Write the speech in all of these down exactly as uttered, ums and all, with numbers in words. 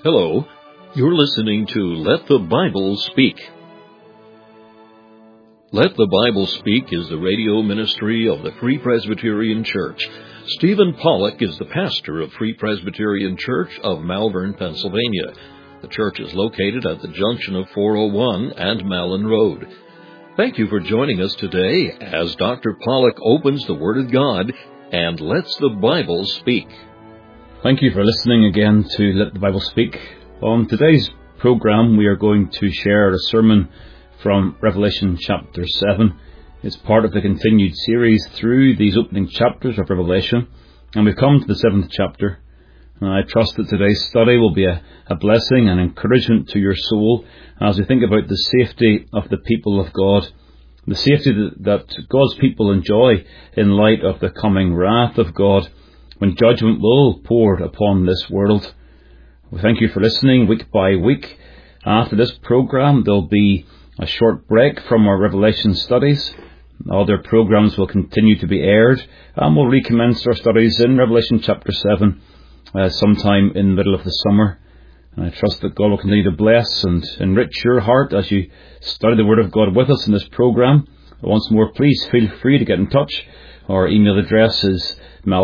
Hello, you're listening to Let the Bible Speak. Let the Bible Speak is the radio ministry of the Free Presbyterian Church. Stephen Pollock is the pastor of Free Presbyterian Church of Malvern, Pennsylvania. The church is located at the junction of four oh one and Malin Road. Thank you for joining us today as Doctor Pollock opens the Word of God and lets the Bible speak. Thank you for listening again to Let the Bible Speak. On today's program, we are going to share a sermon from Revelation chapter seven. It's part of the continued series through these opening chapters of Revelation, and we've come to the seventh chapter. And I trust that today's study will be a, a blessing and encouragement to your soul as we think about the safety of the people of God, the safety that, that God's people enjoy in light of the coming wrath of God, when judgment will pour upon this world. We thank you for listening week by week. After this program, there'll be a short break from our Revelation studies. Other programs will continue to be aired, and we'll recommence our studies in Revelation chapter seven uh, sometime in the middle of the summer. And I trust that God will continue to bless and enrich your heart as you study the Word of God with us in this program. Once more, please feel free to get in touch. Our email address is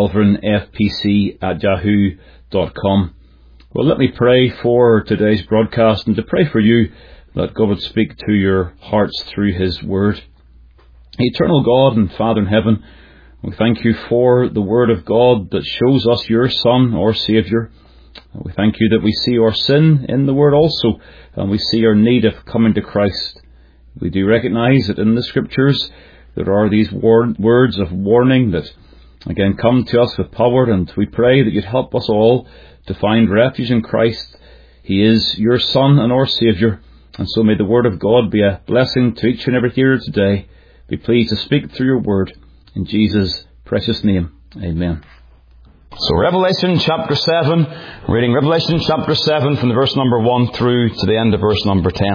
malvernfpc at yahoo dot com. Well, let me pray for today's broadcast and to pray for you that God would speak to your hearts through His Word. Eternal God and Father in heaven, we thank you for the Word of God that shows us your Son, our Saviour. We thank you that we see our sin in the Word also, and we see our need of coming to Christ. We do recognise that in the Scriptures there are these war- words of warning that again come to us with power, and we pray that you'd help us all to find refuge in Christ. He is your Son and our Saviour, and so may the Word of God be a blessing to each and every hearer today. Be pleased to speak through your Word. In Jesus' precious name, amen. So Revelation chapter seven, reading Revelation chapter seven from the verse number one through to the end of verse number ten.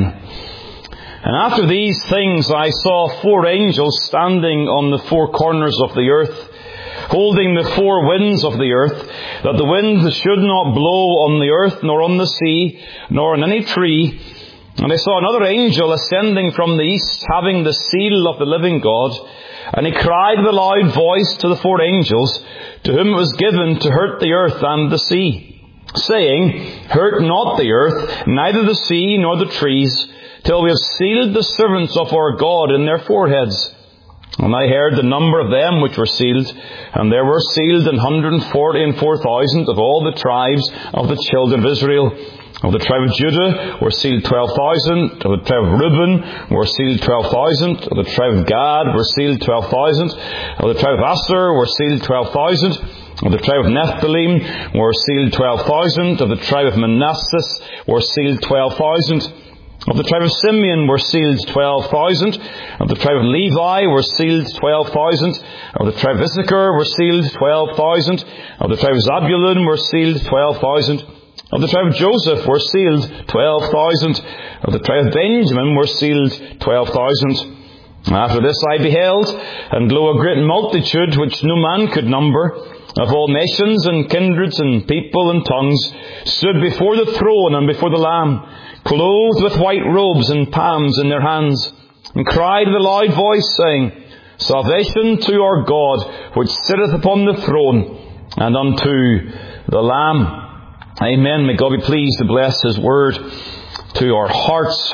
And after these things I saw four angels standing on the four corners of the earth, holding the four winds of the earth, that the wind should not blow on the earth, nor on the sea, nor on any tree. And I saw another angel ascending from the east, having the seal of the living God. And he cried with a loud voice to the four angels, to whom it was given to hurt the earth and the sea, saying, Hurt not the earth, neither the sea, nor the trees, till we have sealed the servants of our God in their foreheads. And I heard the number of them which were sealed, and there were sealed an hundred and forty and four thousand of all the tribes of the children of Israel. Of the tribe of Judah were sealed twelve thousand. Of the tribe of Reuben were sealed twelve thousand. Of the tribe of Gad were sealed twelve thousand. Of the tribe of Asher were sealed twelve thousand. Of the tribe of Naphtali were sealed twelve thousand. Of the tribe of Manasseh were sealed twelve thousand. Of the tribe of Simeon were sealed twelve thousand. Of the tribe of Levi were sealed twelve thousand. Of the tribe of Issachar were sealed twelve thousand. Of the tribe of Zabulon were sealed twelve thousand. Of the tribe of Joseph were sealed twelve thousand. Of the tribe of Benjamin were sealed twelve thousand. After this I beheld, and lo, a great multitude which no man could number, of all nations and kindreds and people and tongues, stood before the throne and before the Lamb, clothed with white robes and palms in their hands, and cried with a loud voice, saying, Salvation to our God, which sitteth upon the throne, and unto the Lamb. Amen. May God be pleased to bless His Word to our hearts.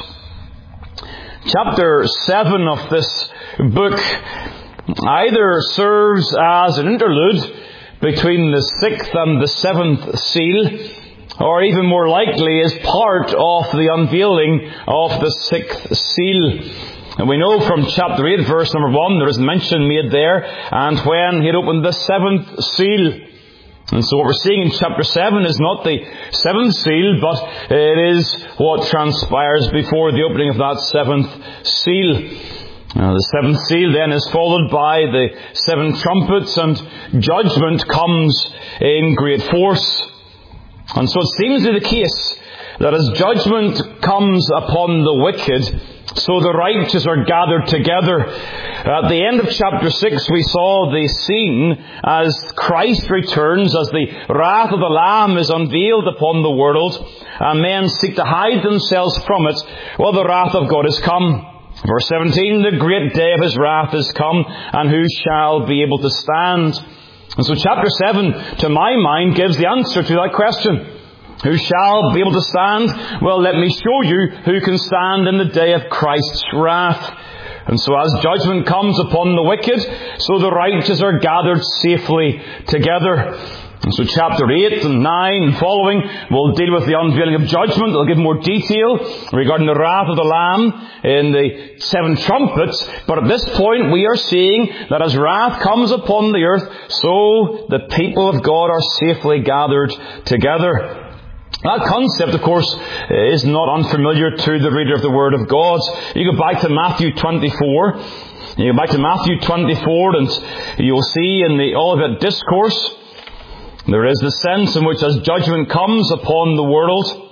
Chapter seven of this book either serves as an interlude between the sixth and the seventh seal, or even more likely is part of the unveiling of the sixth seal. And we know from chapter eight, verse number one, there is mention made there, and when He had opened the seventh seal. And so what we're seeing in chapter seven is not the seventh seal, but it is what transpires before the opening of that seventh seal. Now, the seventh seal then is followed by the seven trumpets, and judgment comes in great force. And so it seems to be the case that as judgment comes upon the wicked, So the righteous are gathered together. At the end of chapter six, we saw the scene as Christ returns, as the wrath of the Lamb is unveiled upon the world, and men seek to hide themselves from it. Well, the wrath of God is come. Verse seventeen, the great day of his wrath is come, and who shall be able to stand? And so chapter seven, to my mind, gives the answer to that question. Who shall be able to stand? Well, let me show you who can stand in the day of Christ's wrath. And so as judgment comes upon the wicked, so the righteous are gathered safely together. And so chapter eight and nine and following will deal with the unveiling of judgment. They'll give more detail regarding the wrath of the Lamb in the seven trumpets. But at this point we are seeing that as wrath comes upon the earth, so the people of God are safely gathered together. That concept, of course, is not unfamiliar to the reader of the Word of God. You go back to Matthew twenty-four. You go back to Matthew twenty-four and you'll see in the Olivet Discourse, there is the sense in which as judgment comes upon the world,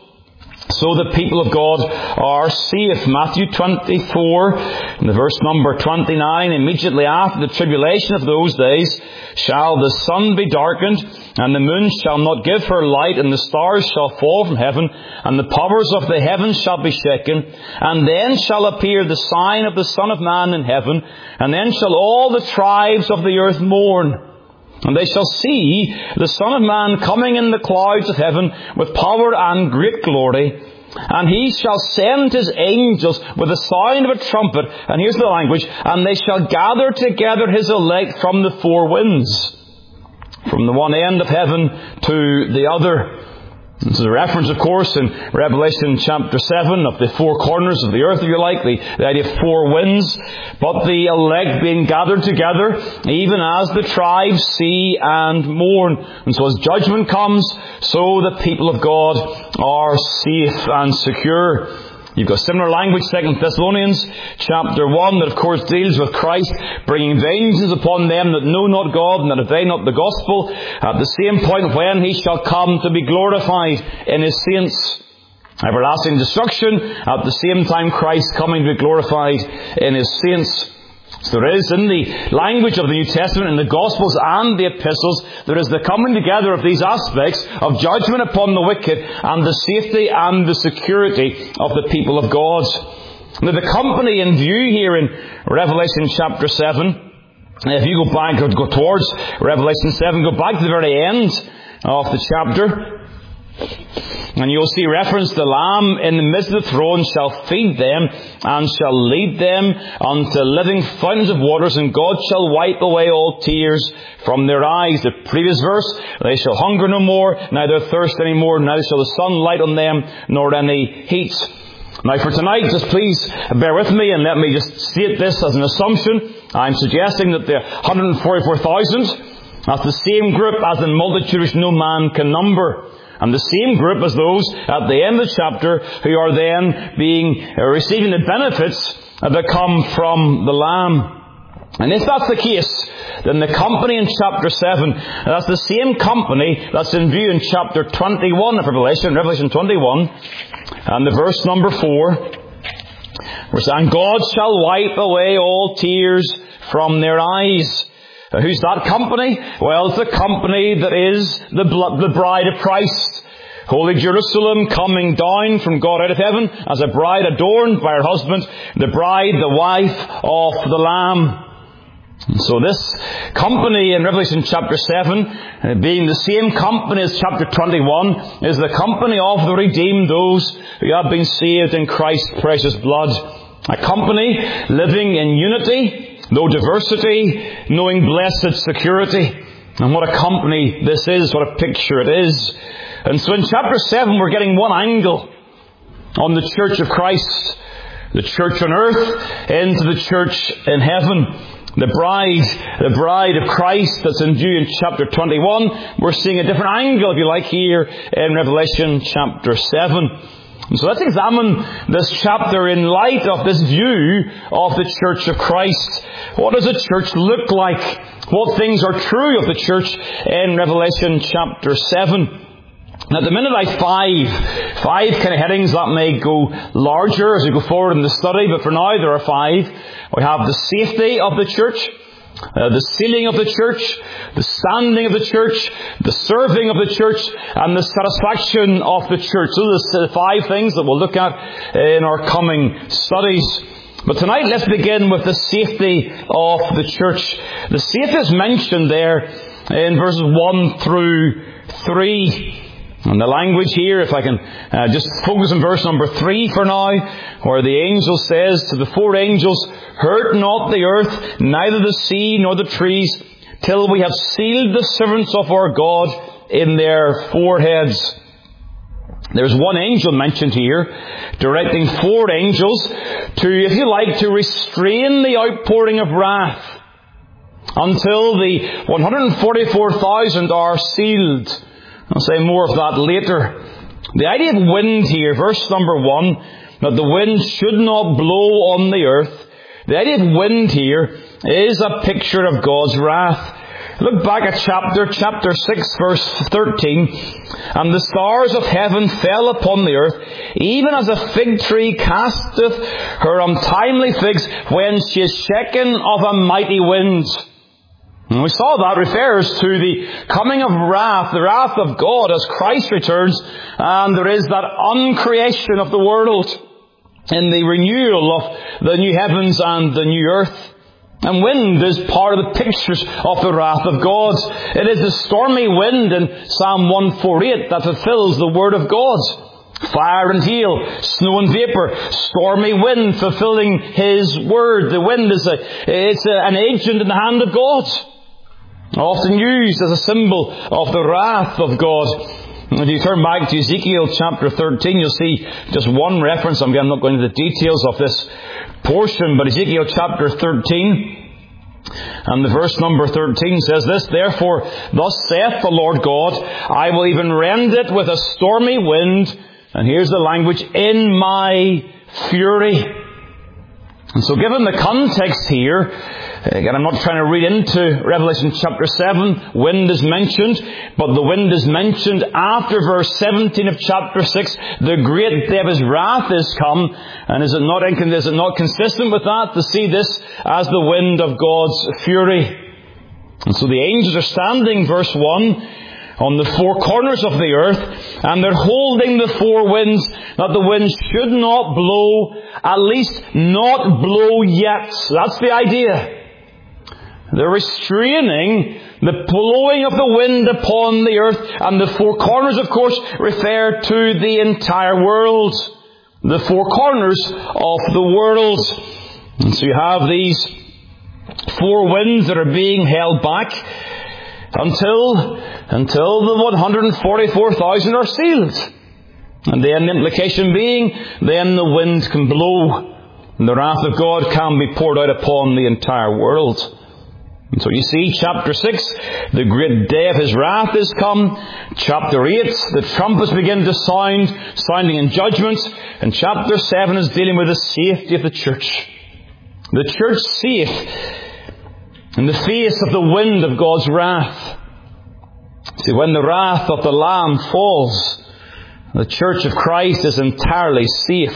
so the people of God are safe. Matthew twenty-four, in the verse number twenty-nine, immediately after the tribulation of those days, shall the sun be darkened, and the moon shall not give her light, and the stars shall fall from heaven, and the powers of the heavens shall be shaken. And then shall appear the sign of the Son of Man in heaven, and then shall all the tribes of the earth mourn. And they shall see the Son of Man coming in the clouds of heaven with power and great glory. And he shall send his angels with the sound of a trumpet. And here's the language. And they shall gather together his elect from the four winds, from the one end of heaven to the other. This is a reference, of course, in Revelation chapter seven of the four corners of the earth, if you like, the, the idea of four winds. But the elect being gathered together, even as the tribes see and mourn. And so as judgment comes, so the people of God are safe and secure. You've got similar language, Second Thessalonians chapter one, that of course deals with Christ bringing vengeance upon them that know not God and that obey not the gospel, at the same point when he shall come to be glorified in his saints. Everlasting destruction, at the same time Christ coming to be glorified in his saints. So there is in the language of the New Testament, in the Gospels and the Epistles, there is the coming together of these aspects of judgment upon the wicked and the safety and the security of the people of God. Now the company in view here in Revelation chapter seven, if you go back, go towards Revelation seven, go back to the very end of the chapter, and you'll see reference, the Lamb in the midst of the throne shall feed them and shall lead them unto living fountains of waters, and God shall wipe away all tears from their eyes. The previous verse, they shall hunger no more, neither thirst any more, neither shall the sun light on them, nor any heat. Now for tonight, just please bear with me and let me just state this as an assumption. I'm suggesting that the one hundred forty-four thousand, that's the same group as in multitude which no man can number. And the same group as those at the end of the chapter who are then being, uh, receiving the benefits that come from the Lamb. And if that's the case, then the company in chapter seven, that's the same company that's in view in chapter twenty-one of Revelation, Revelation twenty-one, and the verse number four, where saying, God shall wipe away all tears from their eyes. Uh, who's that company? Well, it's the company that is the, bl- the bride of Christ. Holy Jerusalem coming down from God out of heaven as a bride adorned by her husband, the bride, the wife of the Lamb. And so this company in Revelation chapter seven, uh, being the same company as chapter twenty-one, is the company of the redeemed, those who have been saved in Christ's precious blood. A company living in unity, no diversity, knowing blessed security. And what a company this is, what a picture it is. And so in chapter seven we're getting one angle on the church of Christ. The church on earth into the church in heaven. The bride, the bride of Christ that's in view in chapter twenty-one. We're seeing a different angle, if you like, here in Revelation chapter seven. And so let's examine this chapter in light of this view of the church of Christ. What does a church look like? What things are true of the church in Revelation chapter seven? Now, at the minute I five, five kind of headings that may go larger as we go forward in the study, but for now there are five. We have the safety of the church, uh, the sealing of the church, the standing of the church, the serving of the church, and the satisfaction of the church. So those are the five things that we'll look at in our coming studies. But tonight let's begin with the safety of the church. The safety is mentioned there in verses one through three. And the language here, if I can uh, just focus on verse number three for now, where the angel says to the four angels, "Hurt not the earth, neither the sea nor the trees, till we have sealed the servants of our God in their foreheads." There's one angel mentioned here, directing four angels to, if you like, to restrain the outpouring of wrath until the one hundred forty-four thousand are sealed. I'll say more of that later. The idea of wind here, verse number one, that the wind should not blow on the earth. The idea of wind here is a picture of God's wrath. Look back at chapter, chapter six, verse thirteen. "And the stars of heaven fell upon the earth, even as a fig tree casteth her untimely figs when she is shaken of a mighty wind." And we saw that refers to the coming of wrath, the wrath of God as Christ returns, and there is that uncreation of the world in the renewal of the new heavens and the new earth. And wind is part of the pictures of the wrath of God. It is the stormy wind in Psalm one forty-eight that fulfills the word of God. Fire and hail, snow and vapour, stormy wind fulfilling His word. The wind is a, it's a, an agent in the hand of God, often used as a symbol of the wrath of God. If you turn back to Ezekiel chapter thirteen, you'll see just one reference. I'm not going into the details of this portion, but Ezekiel chapter thirteen, and the verse number thirteen says this, "Therefore, thus saith the Lord God, I will even rend it with a stormy wind," and here's the language, "in my fury." And so given the context here, again, I'm not trying to read into Revelation chapter seven. Wind is mentioned, but the wind is mentioned after verse seventeen of chapter six. The great day of His wrath is come. And is it not, is it not consistent with that to see this as the wind of God's fury? And so the angels are standing, verse one, on the four corners of the earth, and they're holding the four winds, that the wind should not blow, at least not blow yet. That's the idea. They're restraining the blowing of the wind upon the earth, and the four corners, of course, refer to the entire world. The four corners of the world. And so you have these four winds that are being held back until, until the one hundred forty-four thousand are sealed. And then the implication being, then the wind can blow, and the wrath of God can be poured out upon the entire world. And so you see, chapter six, the great day of His wrath is come. Chapter eight, the trumpets begin to sound, sounding in judgment. And chapter seven is dealing with the safety of the church. The church safe in the face of the wind of God's wrath. See, when the wrath of the Lamb falls, the church of Christ is entirely safe.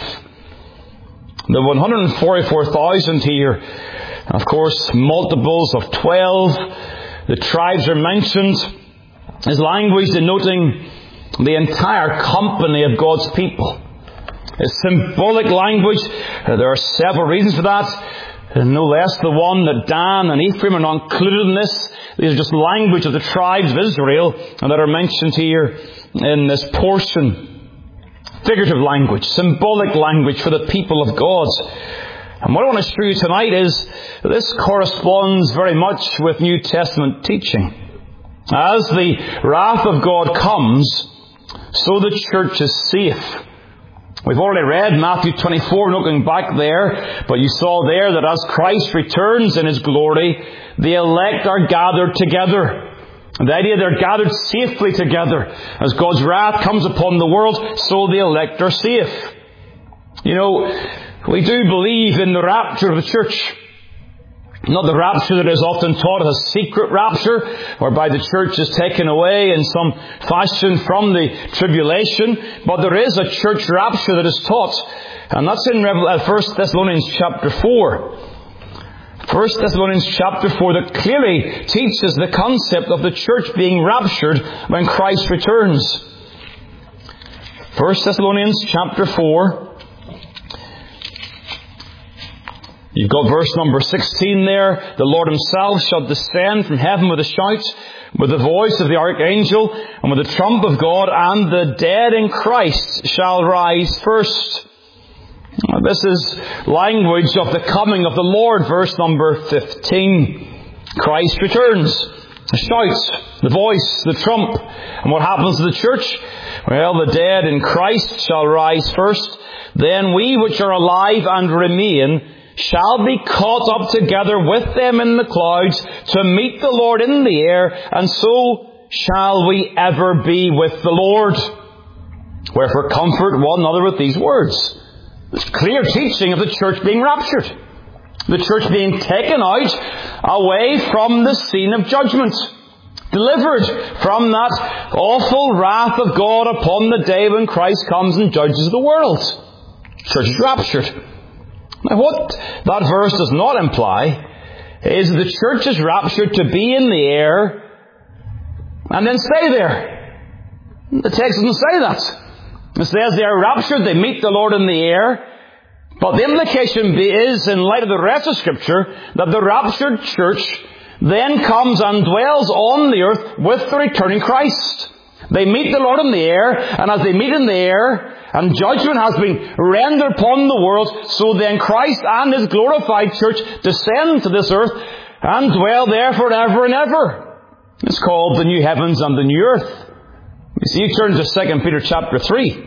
The one hundred forty-four thousand here, of course, multiples of twelve. The tribes are mentioned as language denoting the entire company of God's people. It's symbolic language. There are several reasons for that. No less the one that Dan and Ephraim are not included in this. These are just language of the tribes of Israel and that are mentioned here in this portion. Figurative language, symbolic language for the people of God. And what I want to show you tonight is this corresponds very much with New Testament teaching. As the wrath of God comes, so the church is safe. We've already read Matthew twenty-four, not going back there, but you saw there that as Christ returns in His glory, the elect are gathered together. And the idea they're gathered safely together. As God's wrath comes upon the world, so the elect are safe. You know, we do believe in the rapture of the church. Not the rapture that is often taught as a secret rapture, whereby the church is taken away in some fashion from the tribulation, but there is a church rapture that is taught, and that's in First Thessalonians chapter four. First Thessalonians chapter four that clearly teaches the concept of the church being raptured when Christ returns. First Thessalonians chapter four. You've got verse number sixteen there. The Lord himself shall descend from heaven with a shout, with the voice of the archangel, and with the trump of God, and the dead in Christ shall rise first. This is language of the coming of the Lord, verse number fifteen. Christ returns. The shout, the voice, the trump. And what happens to the church? Well, the dead in Christ shall rise first. Then we which are alive and remain shall be caught up together with them in the clouds to meet the Lord in the air, and so shall we ever be with the Lord. Wherefore comfort one another with these words. This clear teaching of the church being raptured. The church being taken out away from the scene of judgment. Delivered from that awful wrath of God upon the day when Christ comes and judges the world. Church is raptured. Now what that verse does not imply is that the church is raptured to be in the air and then stay there. The text doesn't say that. It says they are raptured, they meet the Lord in the air. But the implication is, in light of the rest of Scripture, that the raptured church then comes and dwells on the earth with the returning Christ. They meet the Lord in the air, and as they meet in the air, and judgment has been rendered upon the world, so then Christ and His glorified church descend to this earth and dwell there forever and ever. It's called the new heavens and the new earth. You see, you turn to Second Peter chapter three.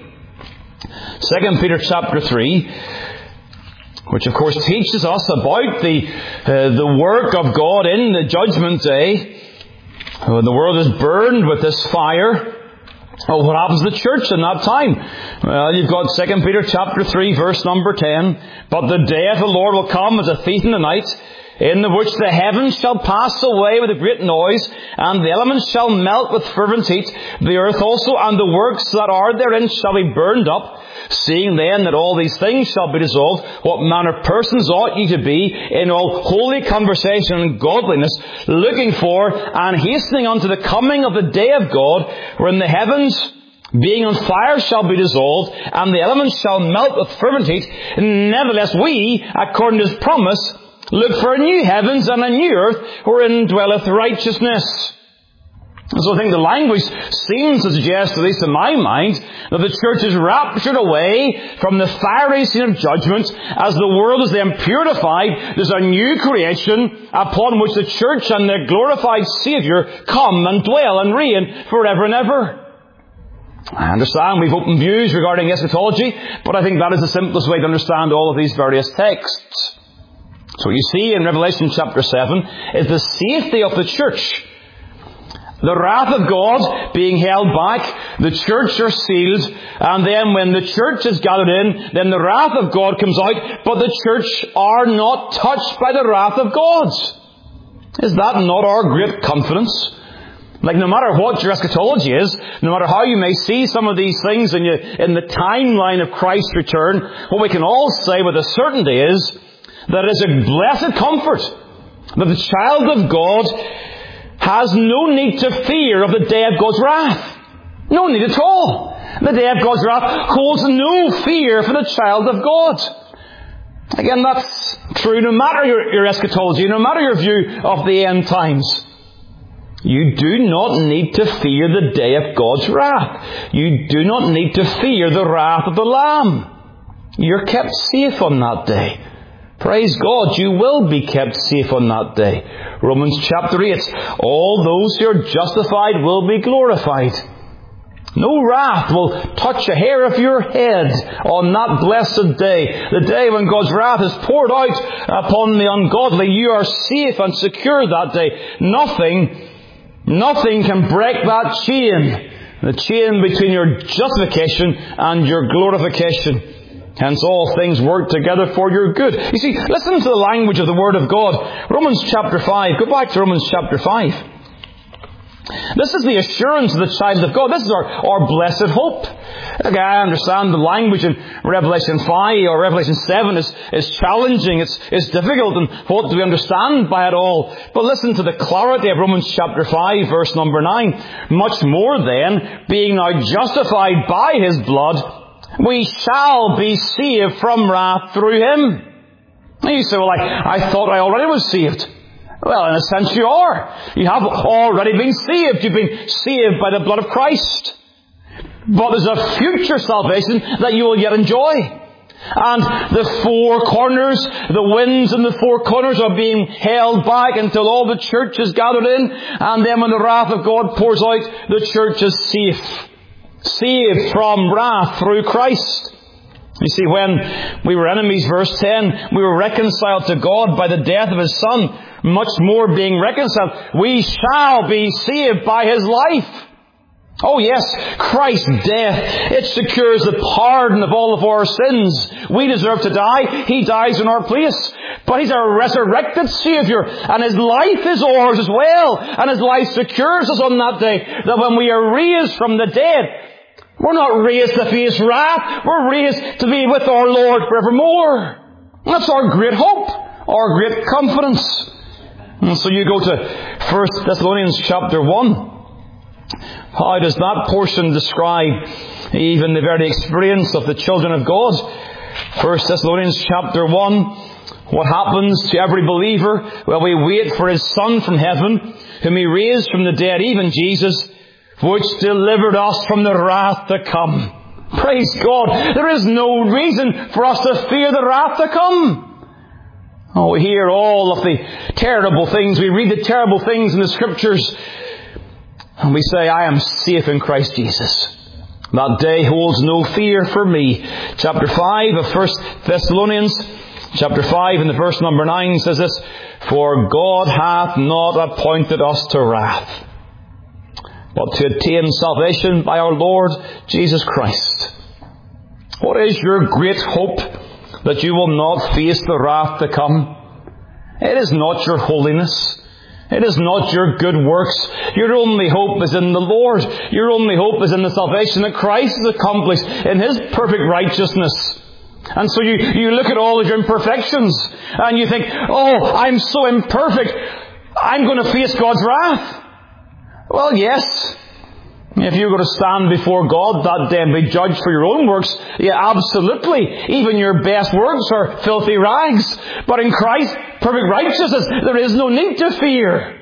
Second Peter chapter three, which of course teaches us about the uh, the work of God in the judgment day. When the world is burned with this fire, oh, what happens to the church in that time? Well, you've got Second Peter chapter three, verse number ten. But the day of the Lord will come as a thief in the night, in the which the heavens shall pass away with a great noise, and the elements shall melt with fervent heat. The earth also and the works that are therein shall be burned up. Seeing then that all these things shall be dissolved, what manner of persons ought ye to be in all holy conversation and godliness, looking for and hastening unto the coming of the day of God, wherein the heavens being on fire shall be dissolved, and the elements shall melt with fervent heat. Nevertheless we, according to His promise, look for a new heavens and a new earth, wherein dwelleth righteousness. And so I think the language seems to suggest, at least in my mind, that the church is raptured away from the fiery scene of judgment. As the world is then purified, there's a new creation upon which the church and their glorified Saviour come and dwell and reign forever and ever. I understand we've open views regarding eschatology, but I think that is the simplest way to understand all of these various texts. So what you see in Revelation chapter seven is the safety of the church. The wrath of God being held back, the church are sealed, and then when the church is gathered in, then the wrath of God comes out, but the church are not touched by the wrath of God. Is that not our great confidence? Like, no matter what your eschatology is, no matter how you may see some of these things in, you, in the timeline of Christ's return, what we can all say with a certainty is that it is a blessed comfort that the child of God has no need to fear of the day of God's wrath. No need at all. The day of God's wrath holds no fear for the child of God. Again, that's true no matter your, your eschatology, no matter your view of the end times. You do not need to fear the day of God's wrath. You do not need to fear the wrath of the Lamb. You're kept safe on that day. Praise God, you will be kept safe on that day. Romans chapter eight. All those who are justified will be glorified. No wrath will touch a hair of your head on that blessed day. The day when God's wrath is poured out upon the ungodly. You are safe and secure that day. Nothing, nothing can break that chain. The chain between your justification and your glorification. Hence all things work together for your good. You see, listen to the language of the Word of God. Romans chapter five. Go back to Romans chapter five. This is the assurance of the child of God. This is our, our blessed hope. Okay, I understand the language in Revelation five or Revelation seven is, is challenging. It's, it's difficult. And what do we understand by it all? But listen to the clarity of Romans chapter five, verse number nine. Much more then, being now justified by His blood, we shall be saved from wrath through Him. And you say, well, I, I thought I already was saved. Well, in a sense you are. You have already been saved. You've been saved by the blood of Christ. But there's a future salvation that you will yet enjoy. And the four corners, the winds in the four corners are being held back until all the church is gathered in. And then when the wrath of God pours out, the church is safe. Saved from wrath through Christ. You see, when we were enemies, verse ten, we were reconciled to God by the death of His Son. Much more being reconciled, we shall be saved by His life. Oh yes, Christ's death, it secures the pardon of all of our sins. We deserve to die. He dies in our place. But He's a resurrected Saviour, and His life is ours as well. And His life secures us on that day, that when we are raised from the dead, we're not raised to face wrath. We're raised to be with our Lord forevermore. That's our great hope, our great confidence. And so you go to First Thessalonians chapter one. How does that portion describe even the very experience of the children of God? First Thessalonians chapter one. What happens to every believer? Well, we wait for His Son from heaven, whom He raised from the dead, even Jesus, which delivered us from the wrath to come. Praise God. There is no reason for us to fear the wrath to come. Oh, we hear all of the terrible things. We read the terrible things in the Scriptures. And we say, I am safe in Christ Jesus. That day holds no fear for me. Chapter five of First Thessalonians, chapter five and the verse number nine says this, for God hath not appointed us to wrath, but to attain salvation by our Lord Jesus Christ. What is your great hope that you will not face the wrath to come? It is not your holiness. It is not your good works. Your only hope is in the Lord. Your only hope is in the salvation that Christ has accomplished in His perfect righteousness. And so you, you look at all of your imperfections and you think, oh, I'm so imperfect, I'm going to face God's wrath. Well, yes. If you're going to stand before God that day and be judged for your own works, yeah, absolutely. Even your best works are filthy rags. But in Christ's perfect righteousness, there is no need to fear.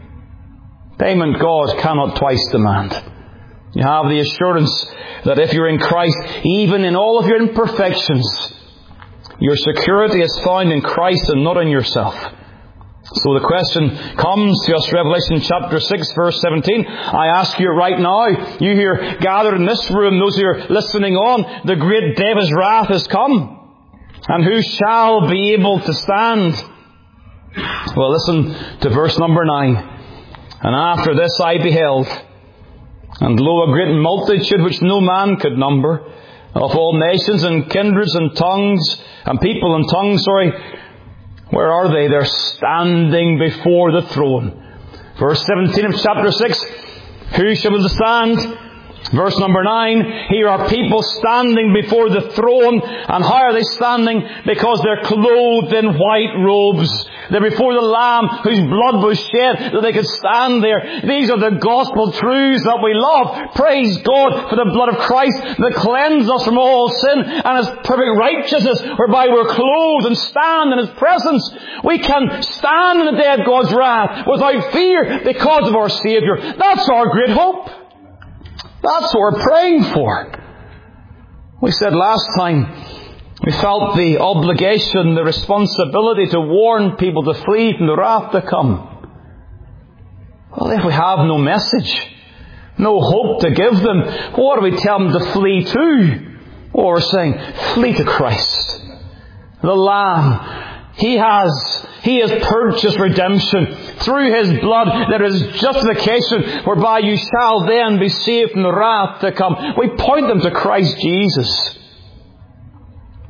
Payment God cannot twice demand. You have the assurance that if you're in Christ, even in all of your imperfections, your security is found in Christ and not in yourself. So the question comes to us, Revelation chapter six, verse seventeen. I ask you right now, you here gathered in this room, those who are listening on, the great day of His wrath has come. And who shall be able to stand? Well, listen to verse number nine. And after this I beheld, and lo, a great multitude which no man could number, of all nations and kindreds and tongues, and people and tongues, sorry. Where are they? They're standing before the throne. Verse seventeen of chapter six. Who shall withstand? Verse number nine. Here are people standing before the throne. And how are they standing? Because they're clothed in white robes. They're before the Lamb whose blood was shed that they could stand there. These are the gospel truths that we love. Praise God for the blood of Christ that cleanses us from all sin and His perfect righteousness, whereby we're clothed and stand in His presence. We can stand in the day of God's wrath without fear because of our Saviour. That's our great hope. That's what we're praying for. We said last time, we felt the obligation, the responsibility to warn people to flee from the wrath to come. Well, if we have no message, no hope to give them, what do we tell them to flee to? Well, we're saying, flee to Christ. The Lamb. He has, He has purchased redemption. Through His blood there is justification, whereby you shall then be saved from the wrath to come. We point them to Christ Jesus.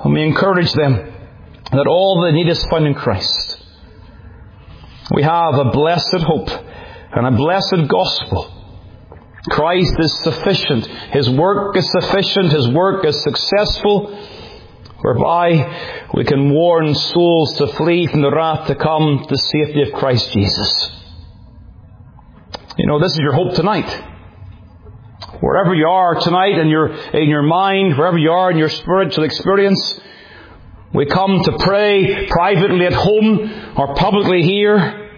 And we encourage them that all they need is found in Christ. We have a blessed hope and a blessed gospel. Christ is sufficient. His work is sufficient. His work is successful, whereby we can warn souls to flee from the wrath to come to the safety of Christ Jesus. You know, this is your hope tonight. Wherever you are tonight in your, in your mind, wherever you are in your spiritual experience, we come to pray privately at home or publicly here.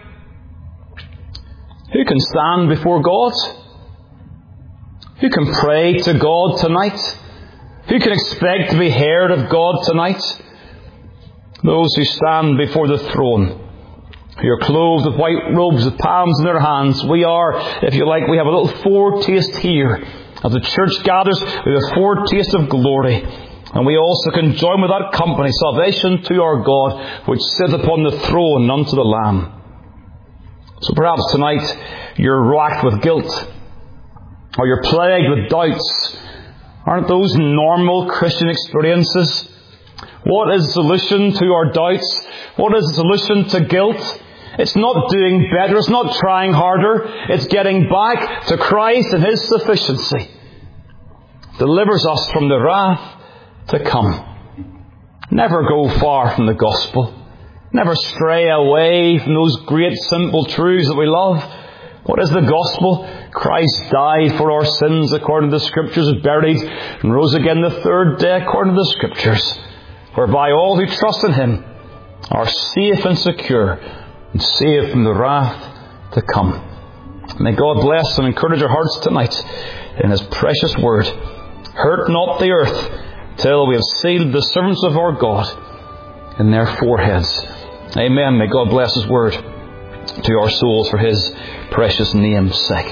Who can stand before God? Who can pray to God tonight? Who can expect to be heard of God tonight? Those who stand before the throne, who are clothed with white robes with palms in their hands. We are, if you like, we have a little foretaste here. As the church gathers, we have a foretaste of glory. And we also can join with that company, salvation to our God, which sitteth upon the throne and unto the Lamb. So perhaps tonight you're racked with guilt, or you're plagued with doubts. Aren't those normal Christian experiences? What is the solution to our doubts? What is the solution to guilt? It's not doing better. It's not trying harder. It's getting back to Christ and His sufficiency. Delivers us from the wrath to come. Never go far from the gospel. Never stray away from those great simple truths that we love. What is the gospel? Christ died for our sins according to the Scriptures, was buried, and rose again the third day according to the Scriptures, whereby all who trust in Him are safe and secure and saved from the wrath to come. May God bless and encourage our hearts tonight in His precious word. Hurt not the earth till we have sealed the servants of our God in their foreheads. Amen. May God bless His word to our souls for His precious name's sake.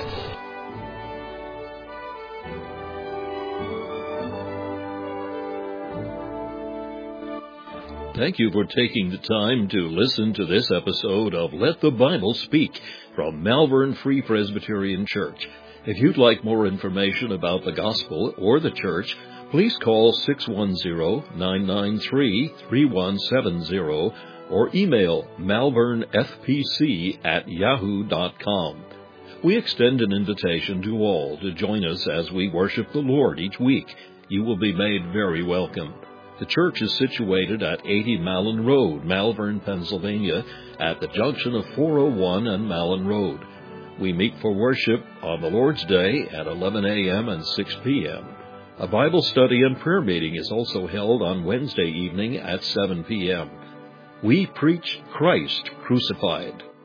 Thank you for taking the time to listen to this episode of Let the Bible Speak from Malvern Free Presbyterian Church. If you'd like more information about the gospel or the church, please call six one zero, nine nine three, three one seven zero or email malvernfpc at yahoo dot com. We extend an invitation to all to join us as we worship the Lord each week. You will be made very welcome. The church is situated at eighty Malin Road, Malvern, Pennsylvania, at the junction of four oh one and Malin Road. We meet for worship on the Lord's Day at eleven a.m. and six p.m. A Bible study and prayer meeting is also held on Wednesday evening at seven p.m. We preach Christ crucified.